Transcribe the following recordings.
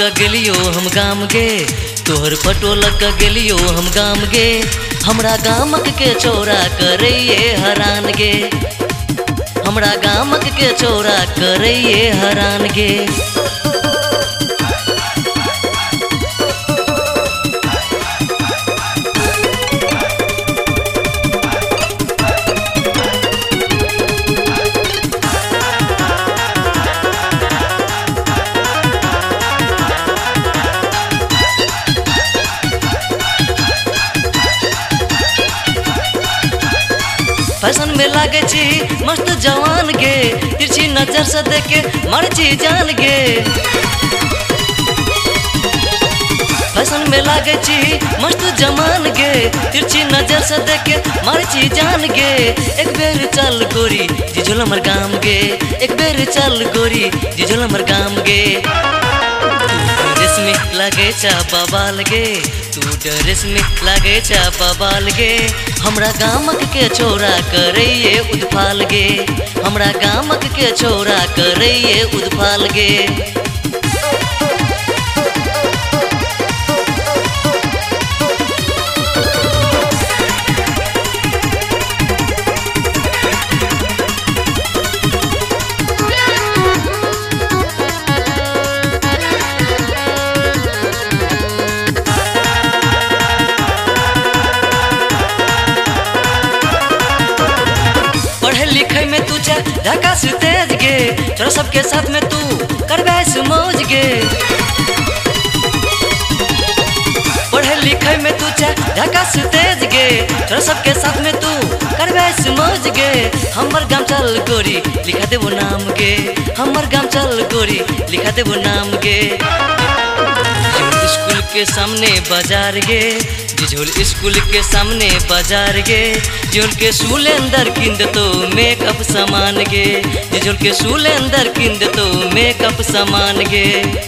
गेलियो हम गाम गे, तोहर फोटो लग गेलियो हम गाम गे। हमरा गामक के चौरा करैये हरान गे, हमरा गामक के चौरा करैये हरान गे। फैशन में लागे छी मस्त जवान गे, तिरछी नजर से देखे मर छी जान गे। फैशन में लागे छी मस्त जवान गे, तिरछी नजर से देखे मर छी जान गे। एक बेर चल गोरी जिझोल हमर गाम गे, एक बेर चल गोरी जिझोल हमर गाम गे। ड्रेस में लागे छा बवाल गे, तू ड्रेस में लागे छा बवाल गे। हमरा गामक के छोरा करैये उदफाल गे, हमरा गामक के छोरा करैये उदफाल गे। पढ़े लिखे में तू जा ढाका से तेज गे, चलो सबके साथ में तू करबैस मौज गे। पढ़े लिखे में तू जा ढाका से तेज गे, चलो सबके साथ में तू करबैस मौज गे। हमर गाम चल गोरी लिखा देबो नाम गे, हमर गाम चल गोरी लिखा देबो नाम गे। स्कूल के सामने बाजार गे, जिझोल स्कूल के सामने बाजार गे। जिझोल के स्कूल अंदर किंद तो मेकअप सामान गे, जिझोल के स्कूल अंदर किंद तो मेकअप सामान गे।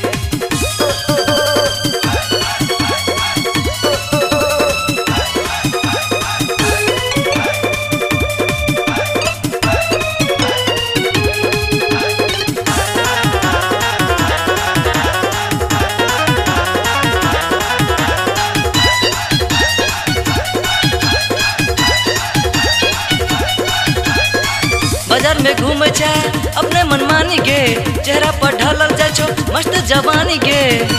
बाजार में घूमे छा अपने मनमानी गे, चेहरा पर ढलल जाय छो मस्त जवानी गे।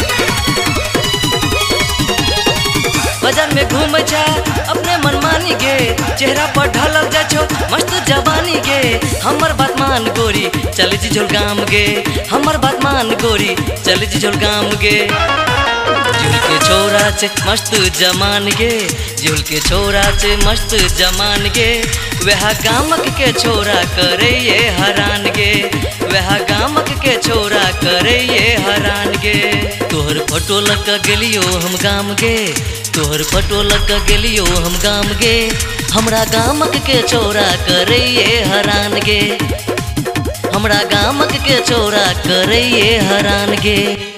बाजार में घूमे छा अपने मनमानी गे, चेहरा पर ढलल जाय छो मस्त जवानी गे। हमर बात मान गोरी चल जिझोल गाम गे, हमर बात मान गोरी चल जिझोल गाम गे। जिझोल के छोरा छे मस्त जमान गे, जिझोल के छोरा छे मस्त जमान गे। वह गामक के छोरा करैये हरान गे, वह गामक के छोरा करैये हरान गे। तोहर फोटो लग गेलियो हम गाम गे, तोहर फोटो लग गेलियो हम गाम गे। हमरा गामक के छोरा करैये हरान गे, हमरा गामक के छोरा करैये हरान गे।